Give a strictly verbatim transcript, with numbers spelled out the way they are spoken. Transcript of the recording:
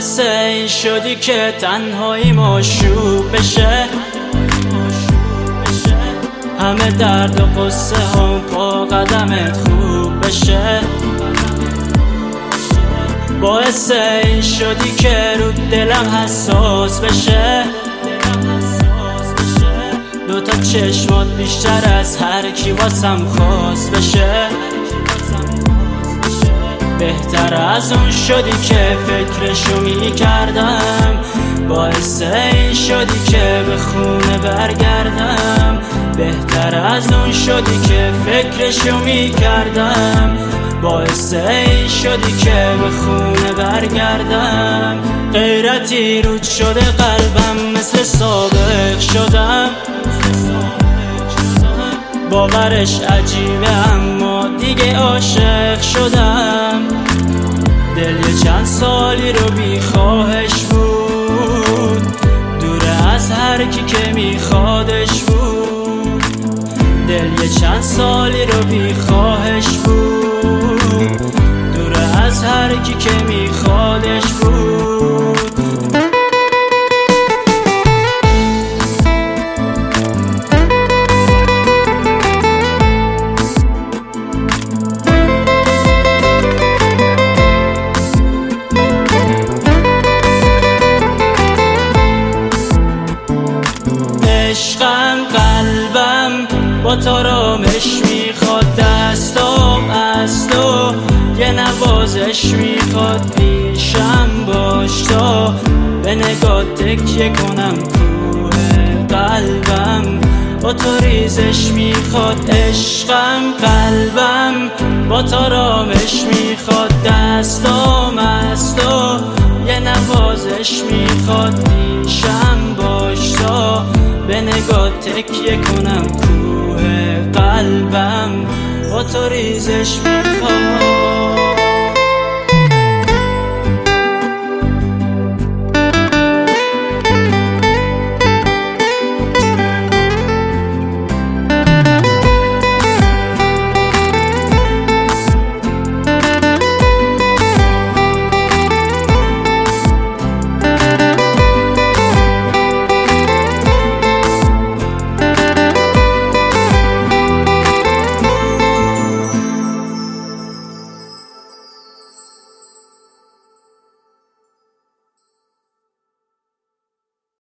باعث این شدی که تنهایی مشروب بشه، همه درد و قصه هم پا قدمت خوب بشه. باعث این شدی که رو دلم حساس بشه، دوتا چشمات بیشتر از هر کی واسم خاص بشه. بهتر از اون شدی که فکرشو می کردم، باعث این شدی که به خونه برگردم. بهتر از اون شدی که فکرشو می کردم، باعث این شدی که به خونه برگردم. غیرتی رود شده قلبم، مثل سابق شدم. باورش عجیبه اما دیگه عاشق شدم. دل یه چند سالی رو بی خواهش بود، دوره از هر کی که میخوادش بود. دل یه چند سالی رو بی خواهش بود، دوره از هر کی که میخوادش بود. عشقم قلبم با تارامش میخواد، دستام از تو یه نوازش میخواد. پیشم باش تا به نگاه تکیه کنم، کوه قلبم با تو ریزش میخواد. عشقم قلبم با تارامش میخواد، دستام از تو یه نوازش میخواد. پیشم باش تا به نگاه تکیه کنم، کوه قلبم با تو ریزش میخواد.